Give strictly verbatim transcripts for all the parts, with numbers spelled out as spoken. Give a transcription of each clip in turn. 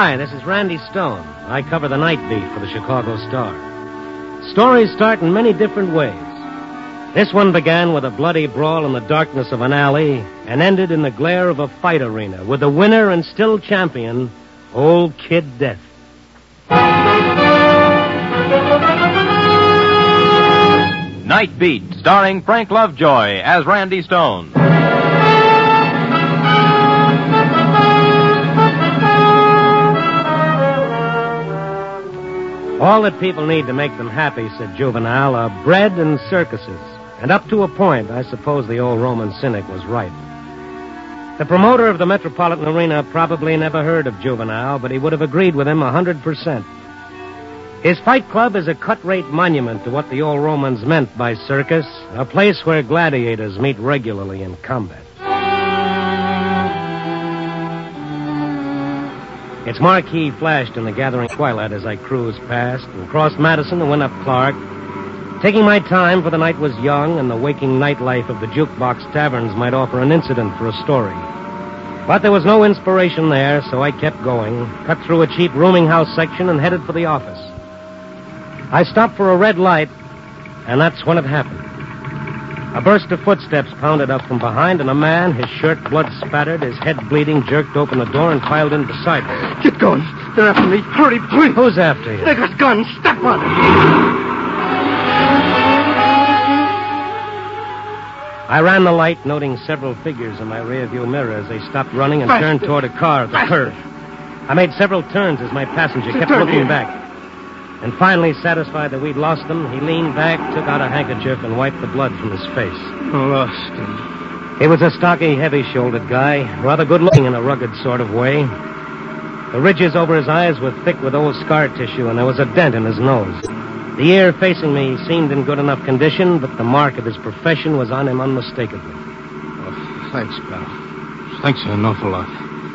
Hi, this is Randy Stone. I cover the night beat for the Chicago Star. Stories start in many different ways. This one began with a bloody brawl in the darkness of an alley and ended in the glare of a fight arena with the winner and still champion, Old Kid Death. Night Beat, starring Frank Lovejoy as Randy Stone. All that people need to make them happy, said Juvenile, are bread and circuses. And up to a point, I suppose the old Roman cynic was right. The promoter of the Metropolitan Arena probably never heard of Juvenile, but he would have agreed with him a hundred percent. His fight club is a cut-rate monument to what the old Romans meant by circus, a place where gladiators meet regularly in combat. Its marquee flashed in the gathering twilight as I cruised past and crossed Madison and went up Clark, taking my time, for the night was young and the waking nightlife of the jukebox taverns might offer an incident for a story. But there was no inspiration there, so I kept going, cut through a cheap rooming house section and headed for the office. I stopped for a red light, and that's when it happened. A burst of footsteps pounded up from behind, and a man, his shirt blood-spattered, his head bleeding, jerked open the door and filed in beside me. Get going. They're after me. Hurry, please. Who's after you? They got guns. Step on it. I ran the light, noting several figures in my rearview mirror as they stopped running and Faster. turned toward a car at the Faster. curb. I made several turns as my passenger kept Turn looking here. back. And finally, satisfied that we'd lost him, he leaned back, took out a handkerchief, and wiped the blood from his face. Lost him. He was a stocky, heavy-shouldered guy, rather good-looking in a rugged sort of way. The ridges over his eyes were thick with old scar tissue, and there was a dent in his nose. The ear facing me seemed in good enough condition, but the mark of his profession was on him unmistakably. Oh, thanks, pal. Thanks an awful lot.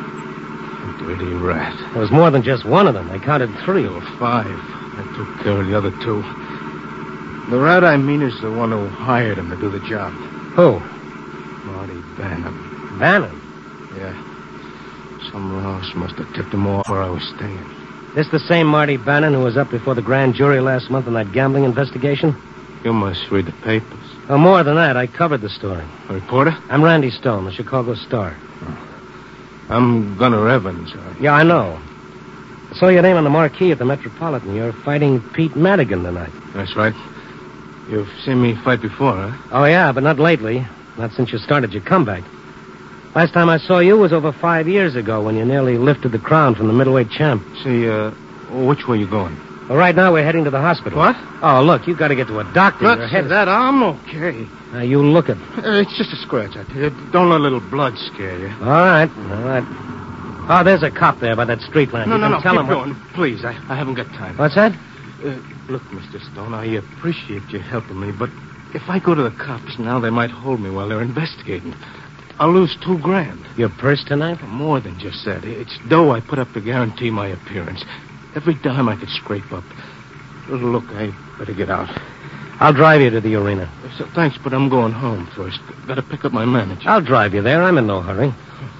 Dirty rat. There was more than just one of them. I counted three. There were five. I took care of the other two. The rat I mean is the one who hired him to do the job. Who? Marty Bannon. Bannon. Yeah. Some louse must have tipped him off where I was staying. This the same Marty Bannon who was up before the grand jury last month in that gambling investigation? You must read the papers. Oh, more than that. I covered the story. A reporter? I'm Randy Stone, the Chicago Star. Oh. I'm Gunnar Evans. Uh, Yeah, I know. I saw your name on the marquee at the Metropolitan. You're fighting Pete Madigan tonight. That's right. You've seen me fight before, huh? Oh, yeah, but not lately. Not since you started your comeback. Last time I saw you was over five years ago when you nearly lifted the crown from the middleweight champ. See, uh, which way you going? Well, right now we're heading to the hospital. What? Oh, look, you've got to get to a doctor. Not Your head say that. I'm okay. Now, you look it. Uh, it's just a scratch, I tell you. Don't let a little blood scare you. All right, all right. Oh, there's a cop there by that street lamp. No, You no, can no. tell Keep him what- going. Please, I, I haven't got time. What's that? Uh, look, Mister Stone, I appreciate you helping me, but if I go to the cops now, they might hold me while they're investigating. I'll lose two grand. Your purse tonight? More than just that. It's dough I put up to guarantee my appearance. Every dime I could scrape up. Look, I better get out. I'll drive you to the arena. So, thanks, but I'm going home first. Got to pick up my manager. I'll drive you there. I'm in no hurry.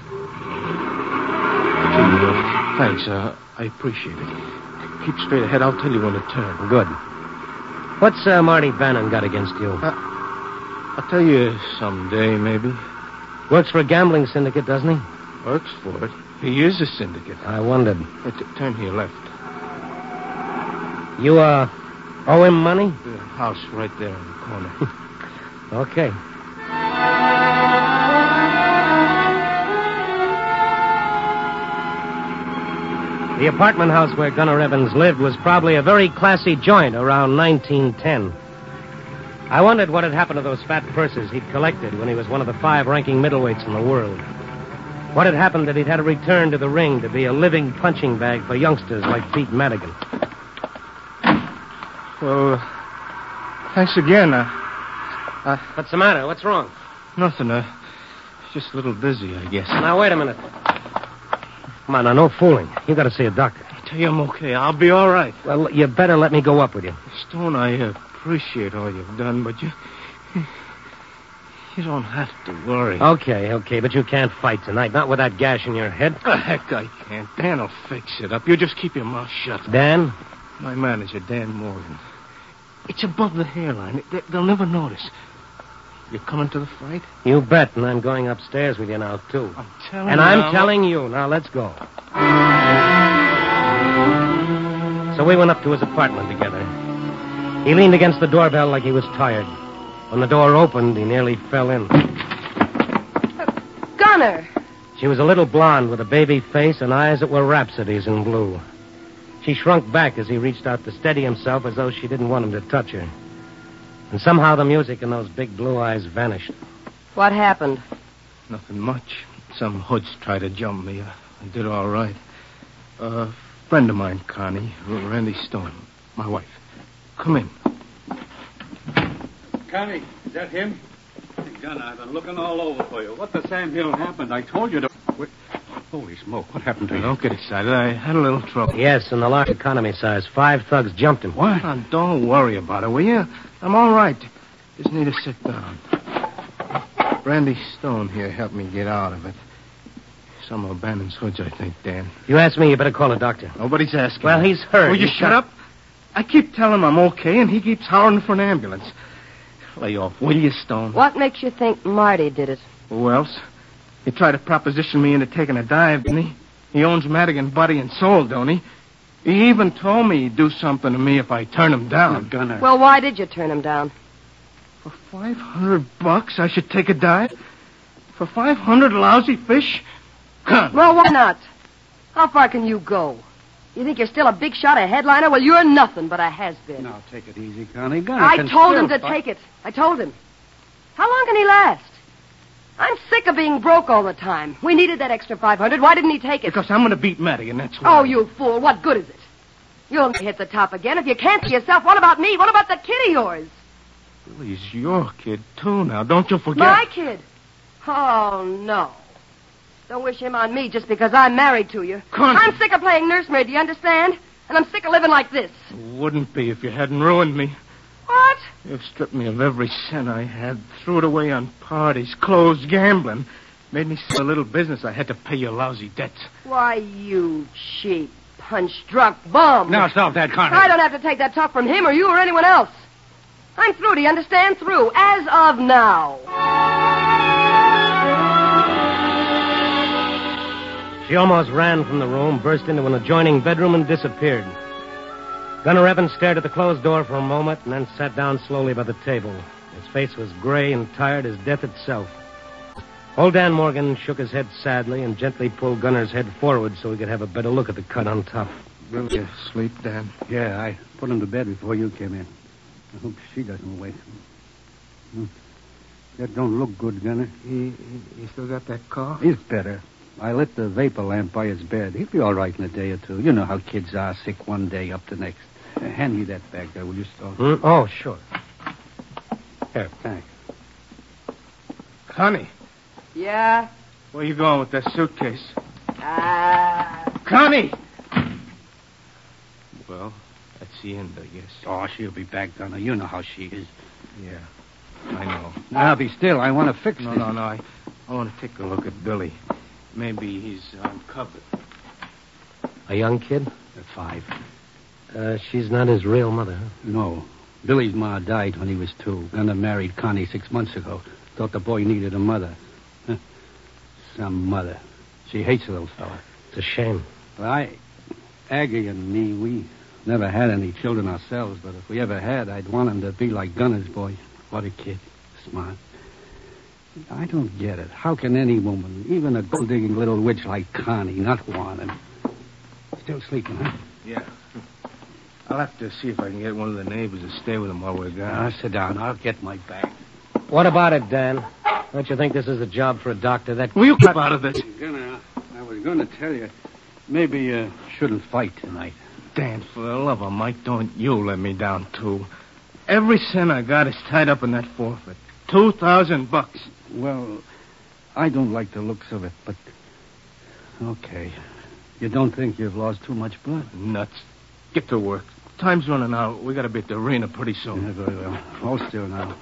Gee, uh, thanks. Uh, I appreciate it. Keep straight ahead. I'll tell you when to turn. Good. What's uh, Marty Bannon got against you? Uh, I'll tell you someday, maybe. Works for a gambling syndicate, doesn't he? Works for it. He is a syndicate. I wondered. Uh, t- turn to your left. You, uh, owe him money? The house right there in the corner. Okay. The apartment house where Gunnar Evans lived was probably a very classy joint around nineteen ten. I wondered what had happened to those fat purses he'd collected when he was one of the five ranking middleweights in the world. What had happened that he'd had to return to the ring to be a living punching bag for youngsters like Pete Madigan. Well, uh, thanks again. Uh, uh, What's the matter? What's wrong? nothing. Uh, just a little dizzy, I guess. Now, wait a minute. Come on, now, no fooling. You got to see a doctor. I tell you, I'm okay. I'll be all right. Well, you better let me go up with you. Stone, I appreciate all you've done, but you... You don't have to worry. Okay, okay, but you can't fight tonight. Not with that gash in your head. The heck I can't. Dan will fix it up. You just keep your mouth shut. Dan? My manager, Dan Morgan. It's above the hairline. They, they'll never notice. You coming to the fight? You bet, and I'm going upstairs with you now, too. I'm telling and you. I'm now, telling you. Now, let's go. So we went up to his apartment together. He leaned against the doorbell like he was tired. When the door opened, he nearly fell in. Uh, Gunner! She was a little blonde with a baby face and eyes that were rhapsodies in blue. She shrunk back as he reached out to steady himself as though she didn't want him to touch her. And somehow the music in those big blue eyes vanished. What happened? Nothing much. Some hoods tried to jump me. I did all right. A uh, friend of mine, Connie, Randy Stone, my wife. Come in. Connie, is that him? Hey, Gunner, I've been looking all over for you. What the Sam Hill happened? I told you to... Wait. Holy smoke, what happened to you? Don't get excited. I had a little trouble. Yes, in the large economy size. Five thugs jumped him. What? Now, don't worry about it, will you? I'm all right. Just need to sit down. Randy Stone here helped me get out of it. Some of Bannon's hoods, I think, Dan. You asked me, you better call a doctor. Nobody's asking. Well, he's hurt. Will you He's shut got- up? I keep telling him I'm okay, and he keeps hollering for an ambulance. Lay off, will you, Stone? What makes you think Marty did it? Who else? He tried to proposition me into taking a dive, didn't he? He owns Madigan body and soul, don't he? He even told me he'd do something to me if I turn him down. Gunner. Well, why did you turn him down? For five hundred bucks, I should take a dive? For five hundred lousy fish? Come. Well, why not? How far can you go? You think you're still a big shot, a headliner? Well, you're nothing but a has-been. Now, take it easy, Connie. Gunner I can told still him to fight. take it. I told him. How long can he last? I'm sick of being broke all the time. We needed that extra five hundred. Why didn't he take it? Because I'm going to beat Madigan, that's why. Oh, you fool. What good is it? You'll hit the top again. If you can't see yourself, what about me? What about the kid of yours? Well, he's your kid, too, now. Don't you forget. My kid? Oh, no. Don't wish him on me just because I'm married to you. Connie. I'm sick of playing nursemaid, do you understand? And I'm sick of living like this. Wouldn't be if you hadn't ruined me. What? You've stripped me of every cent I had, threw it away on parties, clothes, gambling. Made me sell a little business. I had to pay your lousy debts. Why, you cheap, punch-drunk bum. Now, stop that, Connie. I don't have to take that talk from him or you or anyone else. I'm through, do you understand? Through, as of now. She almost ran from the room, burst into an adjoining bedroom, and disappeared. Gunner Evans stared at the closed door for a moment and then sat down slowly by the table. His face was gray and tired as death itself. Old Dan Morgan shook his head sadly and gently pulled Gunner's head forward so he could have a better look at the cut on top. Will you sleep, Dan? Yeah, I put him to bed before you came in. I hope she doesn't wake him. Hmm. That don't look good, Gunner. He, he, he still got that cough? He's better. I lit the vapor lamp by his bed. He'll be all right in a day or two. You know how kids are, sick one day, up the next. Uh, hand me that bag there, will you, Stone? Hmm? Oh, sure. Here. Thanks. Connie, Yeah? where you going with that suitcase? Ah. Connie! Well, that's the end, I guess. Oh, she'll be back, Gunner. You know how she is. Yeah, I know. Now, be still. I want to fix No, this. no, no. I, I want to take a look at Billy. Maybe he's uncovered. A young kid? At five. Uh, she's not his real mother, huh? No. Billy's ma died when he was two. Gunner married Connie six months ago. Thought the boy needed a mother. Huh. Some mother. She hates the little fella. It's a shame. Well, I, Aggie and me, we never had any children ourselves, but if we ever had, I'd want him to be like Gunner's boy. What a kid. Smart. I don't get it. How can any woman, even a gold-digging little witch like Connie, not want him? Still sleeping, huh? Yeah. I'll have to see if I can get one of the neighbors to stay with him while we're gone. Now, sit down. I'll get my bag. What about it, Dan? Don't you think this is a job for a doctor? That Will you come out of this? Gunner, I was going to tell you, maybe you shouldn't fight tonight. Dan, for the love of Mike, don't you let me down, too. Every cent I got is tied up in that forfeit. Two thousand bucks. Well, I don't like the looks of it, but... Okay. You don't think you've lost too much blood? Nuts. Get to work. Time's running out. We gotta be at the arena pretty soon. Yeah, very well. Hold still now.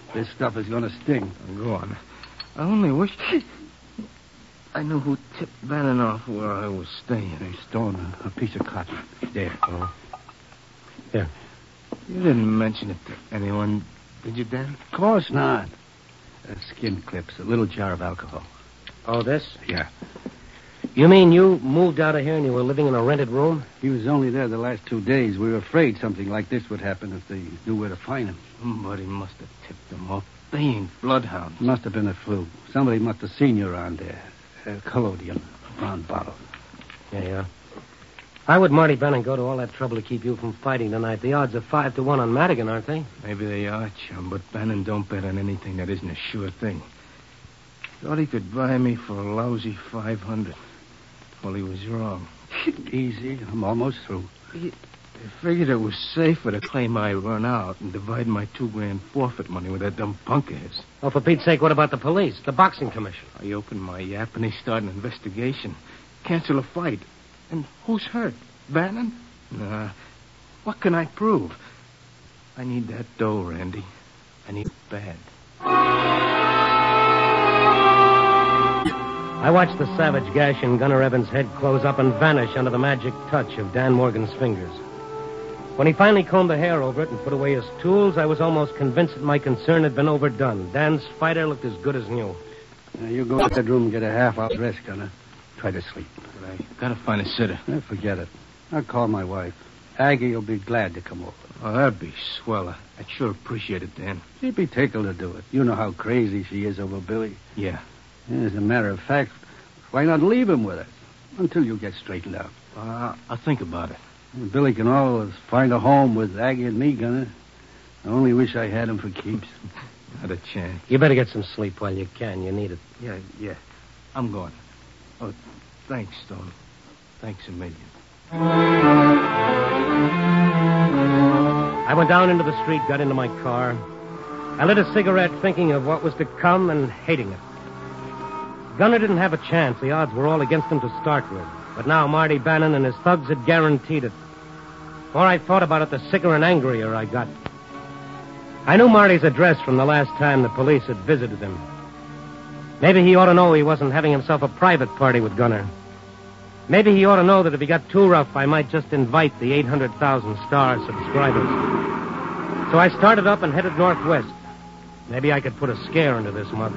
This stuff is going to sting. Go on. I only wish I knew who tipped Bannon off where I was staying. They stole a, a piece of cotton. There. Oh. Here. You didn't mention it to anyone, did you, Dan? Of course not. Uh, skin clips, a little jar of alcohol. Oh, this? Yeah. You mean you moved out of here and you were living in a rented room? He was only there the last two days. We were afraid something like this would happen if they knew where to find him. Somebody must have tipped them off. They ain't bloodhounds. Must have been a fluke. Somebody must have seen you around there. A collodion, a brown bottle. Yeah, yeah. Why would Marty Bannon go to all that trouble to keep you from fighting tonight? The odds are five to one on Madigan, aren't they? Maybe they are, chum, but Bannon don't bet on anything that isn't a sure thing. Thought he could buy me for a lousy five hundred. Well, he was wrong. Easy. I'm almost through. He, I figured it was safer to claim I run out and divide my two grand forfeit money with that dumb punk of his. Oh, for Pete's sake, what about the police? The boxing commission? I opened my yap and they start an investigation. Cancel a fight. And who's hurt? Bannon? Nah. What can I prove? I need that dough, Randy. I need it bad. I watched the savage gash in Gunner Evans' head close up and vanish under the magic touch of Dan Morgan's fingers. When he finally combed the hair over it and put away his tools, I was almost convinced that my concern had been overdone. Dan's fighter looked as good as new. Now, you go to the bedroom and get a half hour's rest, Gunner. Try to sleep. But I gotta find a sitter. Eh, forget it. I'll call my wife. Aggie will be glad to come over. Oh, that'd be swell. I'd sure appreciate it, Dan. She'd be tickled to do it. You know how crazy she is over Billy. Yeah. As a matter of fact, why not leave him with us until you get straightened out? Uh, I'll think about it. Billy can always find a home with Aggie and me, Gunner. I only wish I had him for keeps. Not a chance. You better get some sleep while you can. You need it. Yeah, yeah. I'm going. Oh, thanks, Stone. Thanks a million. I went down into the street, got into my car. I lit a cigarette thinking of what was to come and hating it. Gunner didn't have a chance. The odds were all against him to start with. But now Marty Bannon and his thugs had guaranteed it. The more I thought about it, the sicker and angrier I got. I knew Marty's address from the last time the police had visited him. Maybe he ought to know he wasn't having himself a private party with Gunner. Maybe he ought to know that if he got too rough, I might just invite the eight hundred thousand Star subscribers. So I started up and headed northwest. Maybe I could put a scare into this mug.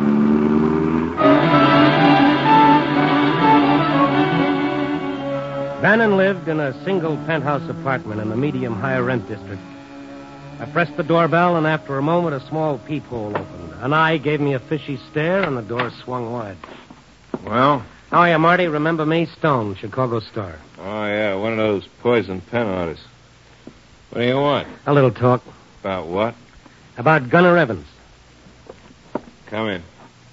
Bannon lived in a single penthouse apartment in the medium higher rent district. I pressed the doorbell, and after a moment, a small peephole opened. An eye gave me a fishy stare, and the door swung wide. Well? How are you, Marty? Remember me? Stone, Chicago Star. Oh, yeah, one of those poison pen artists. What do you want? A little talk. About what? About Gunner Evans. Come in.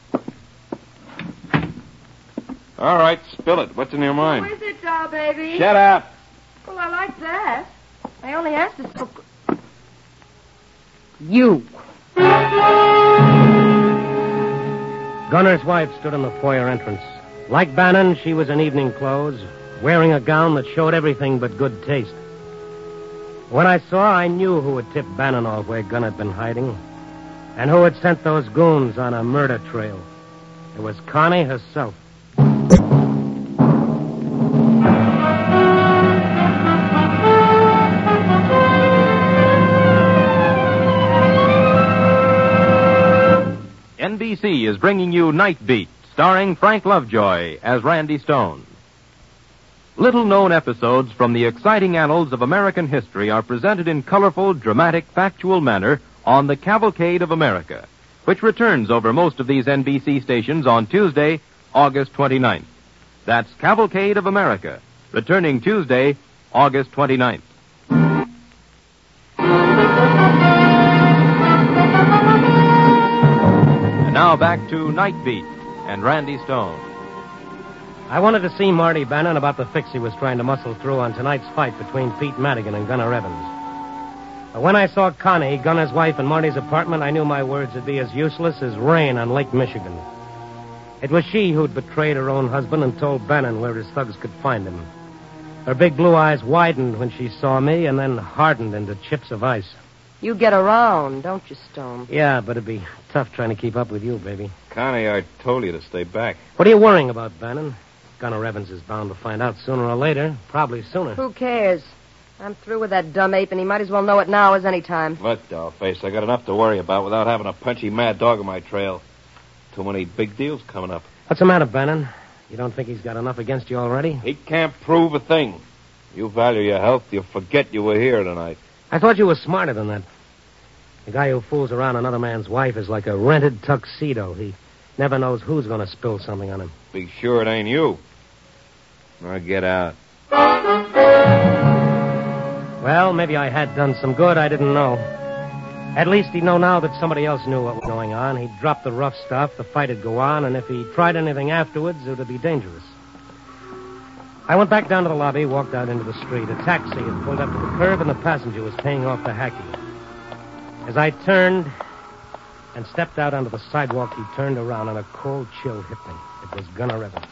All right, spill it. What's in your mind? Who is it, doll baby? Shut up. Well, I like that. I only asked to... So... You. Gunner's wife stood in the foyer entrance. Like Bannon, she was in evening clothes, wearing a gown that showed everything but good taste. When I saw her, I knew who had tipped Bannon off where Gunner had been hiding, and who had sent those goons on a murder trail. It was Connie herself. N B C is bringing you Night Beat, starring Frank Lovejoy as Randy Stone. Little-known episodes from the exciting annals of American history are presented in colorful, dramatic, factual manner on the Cavalcade of America, which returns over most of these N B C stations on Tuesday, August twenty-ninth. That's Cavalcade of America, returning Tuesday, August twenty-ninth. And now back to Night Beat and Randy Stone. I wanted to see Marty Bannon about the fix he was trying to muscle through on tonight's fight between Pete Madigan and Gunner Evans. But when I saw Connie, Gunner's wife, in Marty's apartment, I knew my words would be as useless as rain on Lake Michigan. It was she who'd betrayed her own husband and told Bannon where his thugs could find him. Her big blue eyes widened when she saw me and then hardened into chips of ice. You get around, don't you, Stone? Yeah, but it'd be tough trying to keep up with you, baby. Connie, I told you to stay back. What are you worrying about, Bannon? Gunner Evans is bound to find out sooner or later. Probably sooner. Who cares? I'm through with that dumb ape, and he might as well know it now as any time. Let, dollface. I got enough to worry about without having a punchy mad dog on my trail. Too many big deals coming up. What's the matter, Bannon? You don't think he's got enough against you already? He can't prove a thing. You value your health, you'll forget you were here tonight. I thought you were smarter than that. The guy who fools around another man's wife is like a rented tuxedo. He never knows who's going to spill something on him. Be sure it ain't you. Now get out. Well, maybe I had done some good. I didn't know. At least he'd know now that somebody else knew what was going on. He'd drop the rough stuff, the fight would go on, and if he tried anything afterwards, it would be dangerous. I went back down to the lobby, walked out into the street. A taxi had pulled up to the curb, and the passenger was paying off the hacky. As I turned and stepped out onto the sidewalk, he turned around, and a cold chill hit me. It was Gunner Evans.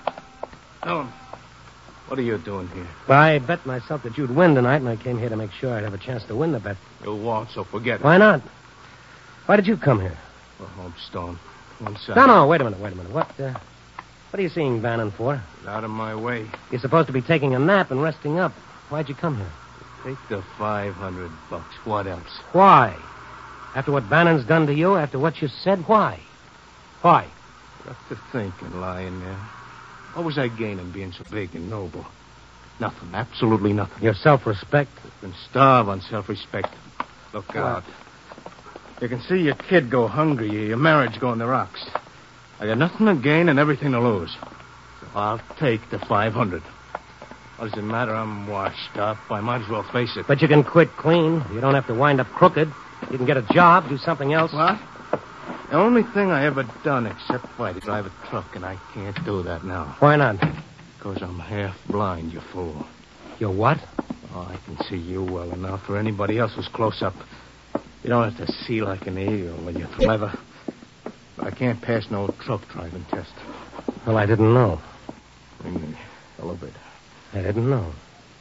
Stone, what are you doing here? Well, I bet myself that you'd win tonight, and I came here to make sure I'd have a chance to win the bet. You won't, so forget it. Why not? Why did you come here? Go home, Stone. One second. No, no, wait a minute, wait a minute. What, uh, what are you seeing Bannon for? Get out of my way. You're supposed to be taking a nap and resting up. Why'd you come here? Take the five hundred bucks. What else? Why? After what Bannon's done to you, after what you said, why? Why? Got to thinking, lying there. What was I gaining being so big and noble? Nothing. Absolutely nothing. Your self-respect? You can starve on self-respect. Look out. You can see your kid go hungry, your marriage go in the rocks. I got nothing to gain and everything to lose. So I'll take the five hundred. What does it matter? I'm washed up. I might as well face it. But you can quit clean. You don't have to wind up crooked. You can get a job, do something else. What? The only thing I ever done except fight is drive a truck, and I can't do that now. Why not? Because I'm half blind, you fool. You're what? Oh, I can see you well enough for anybody else who's close up. You don't have to see like an eagle when you're clever. But I can't pass no truck driving test. Well, I didn't know. Bring the elevator. I didn't know.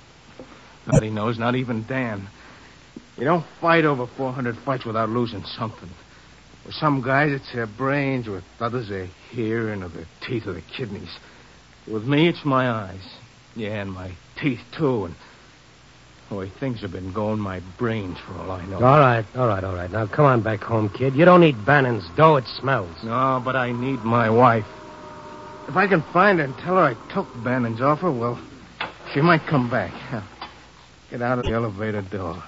Nobody knows, not even Dan. You don't fight over four hundred fights without losing something. With some guys, it's their brains. With others, their hearing or their teeth or their kidneys. With me, it's my eyes. Yeah, and my teeth, too. And the way things have been going, my brains, for all I know. All right, all right, all right. Now, come on back home, kid. You don't need Bannon's dough. It smells. No, but I need my wife. If I can find her and tell her I took Bannon's offer, well, she might come back. Get out of the elevator door.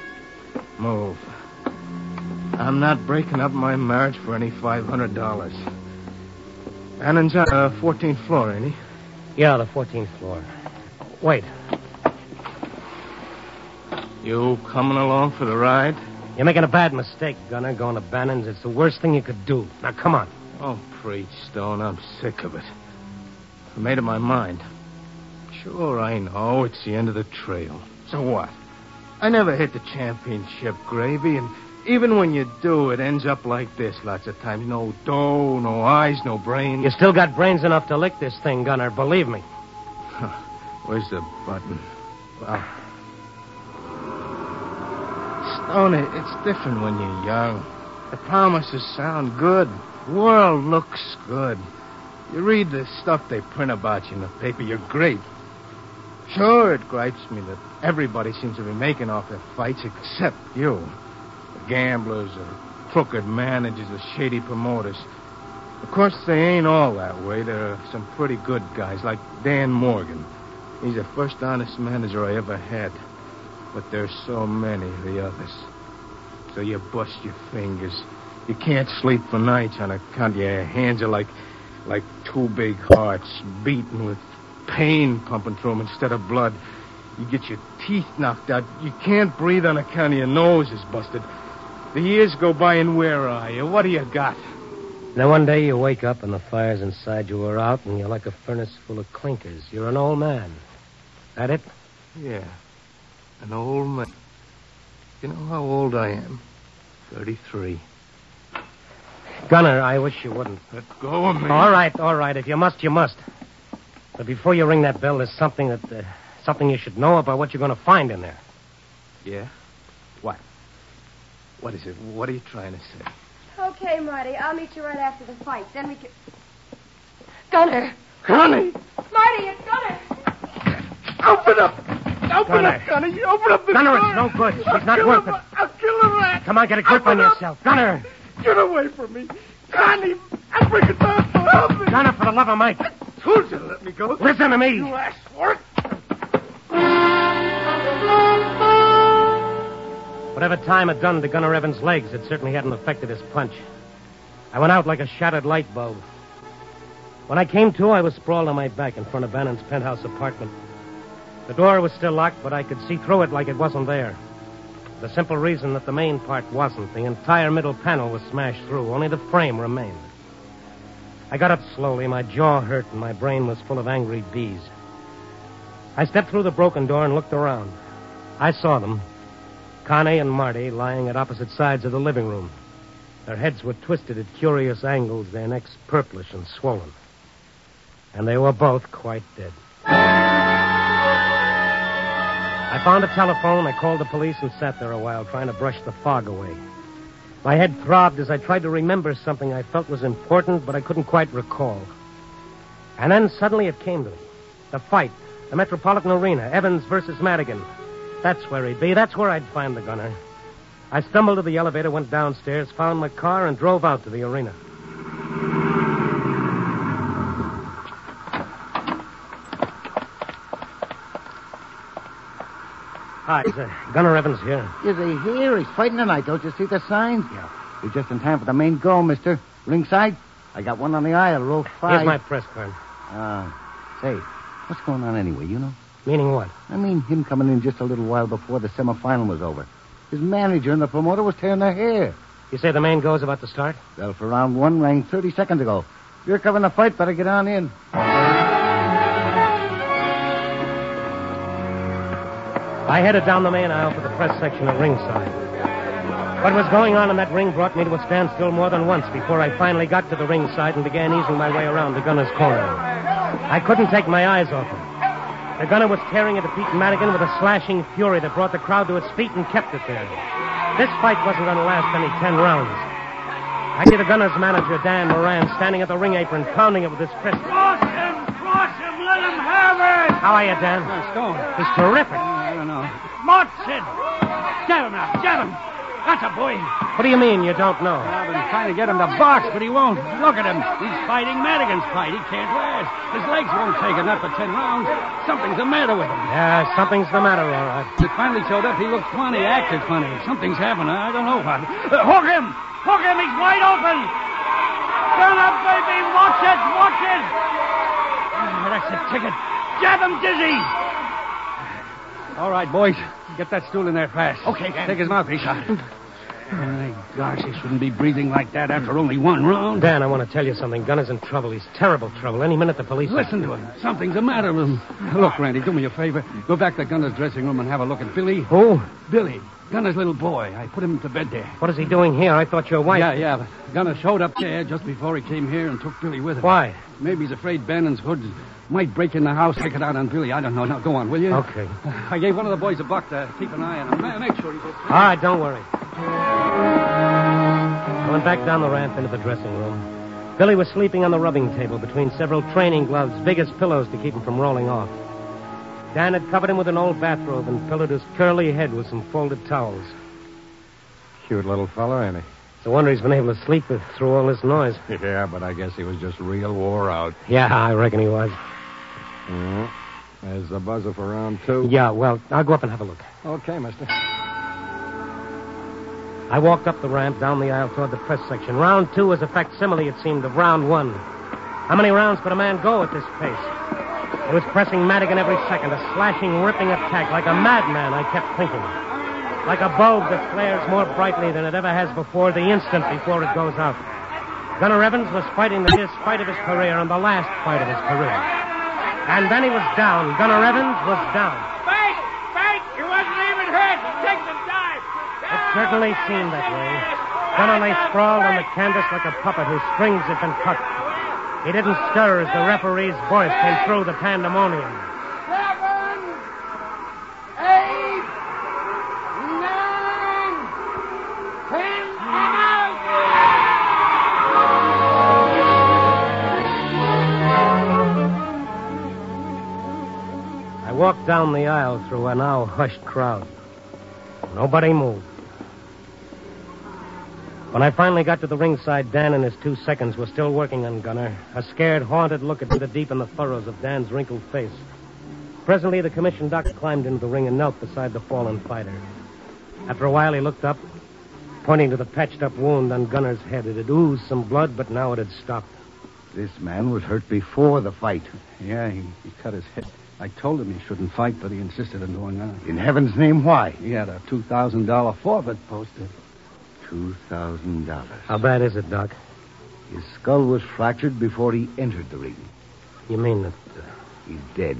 Move. I'm not breaking up my marriage for any five hundred dollars. Bannon's on the fourteenth floor, ain't he? Yeah, the fourteenth floor. Wait. You coming along for the ride? You're making a bad mistake, Gunner, going to Bannon's. It's the worst thing you could do. Now, come on. Oh, preach, Stone. I'm sick of it. I made up my mind. Sure, I know it's the end of the trail. So what? I never hit the championship gravy, and even when you do, it ends up like this lots of times. No dough, no eyes, no brains. You still got brains enough to lick this thing, Gunner. Believe me. Where's the button? Well, Stone, it, it's different when you're young. The promises sound good. The world looks good. You read the stuff they print about you in the paper, you're great. Sure, it gripes me that everybody seems to be making off their fights except you. The gamblers, the crooked managers, the shady promoters. Of course, they ain't all that way. There are some pretty good guys, like Dan Morgan. He's the first honest manager I ever had. But there's so many of the others. So you bust your fingers. You can't sleep for nights on account your hands are like, like two big hearts beating with pain pumping through them instead of blood. You get your teeth knocked out. You can't breathe on account of your nose is busted. The years go by and where are you? What do you got? Then one day you wake up and the fires inside you are out and you're like a furnace full of clinkers. You're an old man. That it? Yeah, an old man. You know how old I am? Thirty-three. Gunner, I wish you wouldn't. Let go of me. All right, all right. If you must, you must. But before you ring that bell, there's something that, uh, something you should know about what you're going to find in there. Yeah? What? What is it? What are you trying to say? Okay, Marty. I'll meet you right after the fight. Then we can... Gunner! Connie! Marty, it's Gunner! Open up! Open Gunner. up, Gunner! You open up the Gunner, door. it's no good. She's I'll not kill worth him. it. I'll kill the rat. Come on, get a grip Open on up. yourself. Gunner! Get away from me. Connie, I'll bring it down. Help me. Gunner, for the love of Mike. I told you to let me go. Listen to me. You asked for it. Whatever time had done to Gunner Evans' legs, it certainly hadn't affected his punch. I went out like a shattered light bulb. When I came to, I was sprawled on my back in front of Bannon's penthouse apartment. The door was still locked, but I could see through it like it wasn't there. The simple reason that the main part wasn't. The entire middle panel was smashed through. Only the frame remained. I got up slowly. My jaw hurt, and my brain was full of angry bees. I stepped through the broken door and looked around. I saw them. Connie and Marty lying at opposite sides of the living room. Their heads were twisted at curious angles, their necks purplish and swollen. And they were both quite dead. I found a telephone, I called the police, and sat there a while, trying to brush the fog away. My head throbbed as I tried to remember something I felt was important, but I couldn't quite recall. And then suddenly it came to me. The fight, the Metropolitan Arena, Evans versus Madigan. That's where he'd be. That's where I'd find the gunner. I stumbled to the elevator, went downstairs, found my car, and drove out to the arena. Hi, is uh, Gunner Evans here? Is he here? He's fighting tonight. Don't you see the signs? Yeah. We're just in time for the main goal, mister. Ringside? I got one on the aisle, row five. Here's my press card. Ah. Uh, say, what's going on anyway, you know? Meaning what? I mean, him coming in just a little while before the semifinal was over. His manager and the promoter was tearing their hair. You say the main go's about to start? Well, for round one rang thirty seconds ago. If you're covering the fight, better get on in. I headed down the main aisle for the press section at ringside. What was going on in that ring brought me to a standstill more than once before I finally got to the ringside and began easing my way around the gunner's corner. I couldn't take my eyes off him. The gunner was tearing into Pete Madigan with a slashing fury that brought the crowd to its feet and kept it there. This fight wasn't going to last any ten rounds. I see the gunner's manager, Dan Moran, standing at the ring apron, pounding it with his fist. Cross him! Cross him! Let him have it! How are you, Dan? Uh, Stone. He's terrific. I don't know. Martin! Jab him now! Jab him! That's a boy! What do you mean you don't know? I've been trying to get him to box, but he won't. Look at him. He's fighting Madigan's fight. He can't last. His legs won't take it, not for ten rounds. Something's the matter with him. Yeah, something's the matter, all right. He finally showed up. He looked funny, acted funny. Something's happened. I don't know what. Uh, hook him! Hook him! He's wide open! Turn up, baby! Watch it! Watch it! Oh, that's the ticket. Jab him, Dizzy! All right, boys. Get that stool in there fast. Okay, Dan. Take his mouthpiece out. My gosh, he shouldn't be breathing like that after only one round. Dan, I want to tell you something. Gunner's in trouble. He's terrible trouble. Any minute the police... Listen to him. Something's the matter with him. Look, Randy, do me a favor. Go back to Gunner's dressing room and have a look at Billy. Who? Billy. Gunner's little boy. I put him to bed there. What is he doing here? I thought your wife... Yeah, yeah. But Gunner showed up there just before he came here and took Billy with him. Why? Maybe he's afraid Bannon's hoods might break in the house, take it out on Billy. I don't know. Now, go on, will you? Okay. I gave one of the boys a buck to keep an eye on him. Make sure he's okay. All right, don't worry. I went back down the ramp into the dressing room. Billy was sleeping on the rubbing table between several training gloves, big as pillows to keep him from rolling off. Dan had covered him with an old bathrobe and pillowed his curly head with some folded towels. Cute little fella, ain't he? It's a wonder he's been able to sleep with, through all this noise. Yeah, but I guess he was just real wore out. Yeah, I reckon he was. Mm-hmm. There's the buzzer for round two. Yeah, well, I'll go up and have a look. Okay, mister. I walked up the ramp, down the aisle toward the press section. Round two was a facsimile, it seemed, of round one. How many rounds could a man go at this pace? He was pressing Madigan every second, a slashing, ripping attack, like a madman, I kept thinking. Like a bulb that flares more brightly than it ever has before the instant before it goes out. Gunner Evans was fighting the biggest fight of his career and the last fight of his career. And then he was down. Gunner Evans was down. Fight! Fight! He wasn't even hurt! Take some time! It certainly seemed that way. Gunner lay sprawled on the canvas like a puppet whose strings had been cut. He didn't stir as the referee's voice came through the pandemonium. Seven! Eight! Nine! Ten! walked down the aisle through a now hushed crowd. Nobody moved. When I finally got to the ringside, Dan and his two seconds were still working on Gunner. A scared, haunted look at deep in the furrows of Dan's wrinkled face. Presently, the commission doctor climbed into the ring and knelt beside the fallen fighter. After a while, he looked up, pointing to the patched-up wound on Gunner's head. It had oozed some blood, but now it had stopped. This man was hurt before the fight. Yeah, he, he cut his head. I told him he shouldn't fight, but he insisted on going on. In heaven's name, why? He had a two thousand dollars forfeit posted. two thousand dollars. How bad is it, Doc? His skull was fractured before he entered the ring. You mean that... Uh... He's dead.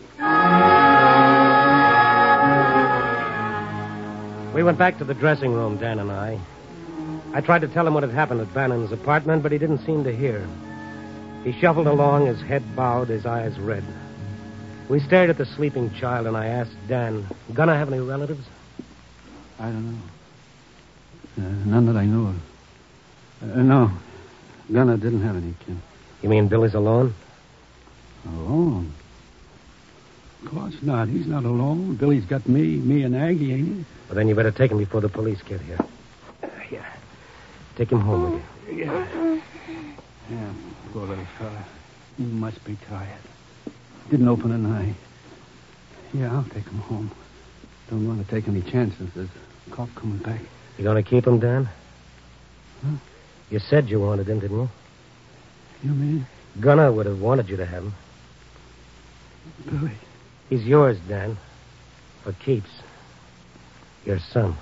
We went back to the dressing room, Dan and I. I tried to tell him what had happened at Bannon's apartment, but he didn't seem to hear. He shuffled along, his head bowed, his eyes red. We stared at the sleeping child, and I asked Dan, Gunner have any relatives? I don't know. Uh, none that I know of. Uh, no. Gunner didn't have any kin. You mean Billy's alone? Alone? Of course not. He's not alone. Billy's got me, me and Aggie, ain't he? Well, then you better take him before the police get here. Uh, here. Take him home with you. Yeah. Yeah, poor little fella. He must be tired. Didn't open an eye. Yeah, I'll take him home. Don't want to take any chances. There's a cop coming back. You going to keep him, Dan? Huh? You said you wanted him, didn't you? You mean? Gunner would have wanted you to have him. Billy. He's yours, Dan. For keeps. Your son.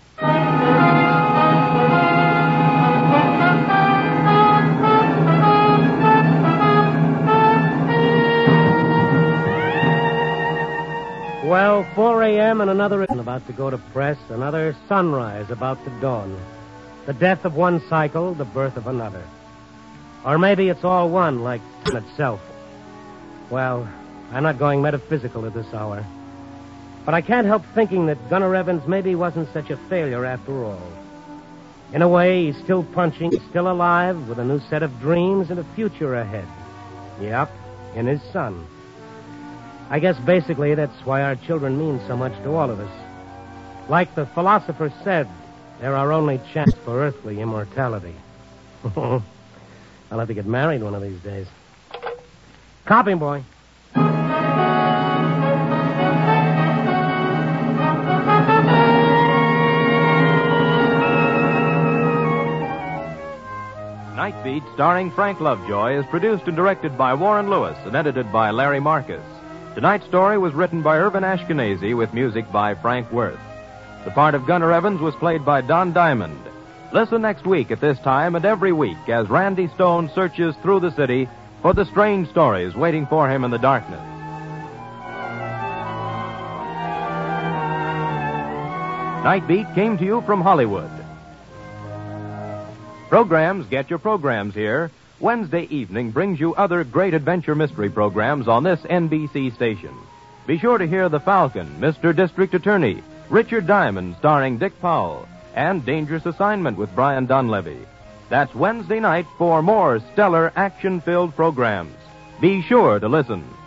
Well, four a.m. and another about to go to press, another sunrise about to dawn. The death of one cycle, the birth of another. Or maybe it's all one, like time itself. Well, I'm not going metaphysical at this hour. But I can't help thinking that Gunner Evans maybe wasn't such a failure after all. In a way, he's still punching, still alive, with a new set of dreams and a future ahead. Yep, in his son. I guess basically that's why our children mean so much to all of us. Like the philosopher said, they're our only chance for earthly immortality. I'll have to get married one of these days. Copy, boy. Night Beat, starring Frank Lovejoy, is produced and directed by Warren Lewis and edited by Larry Marcus. Tonight's story was written by Irvin Ashkenazi with music by Frank Worth. The part of Gunner Evans was played by Don Diamond. Listen next week at this time and every week as Randy Stone searches through the city for the strange stories waiting for him in the darkness. Night Beat came to you from Hollywood. Programs Get Your Programs here. Wednesday evening brings you other great adventure mystery programs on this N B C station. Be sure to hear The Falcon, Mister District Attorney, Richard Diamond starring Dick Powell, and Dangerous Assignment with Brian Donlevy. That's Wednesday night for more stellar action-filled programs. Be sure to listen.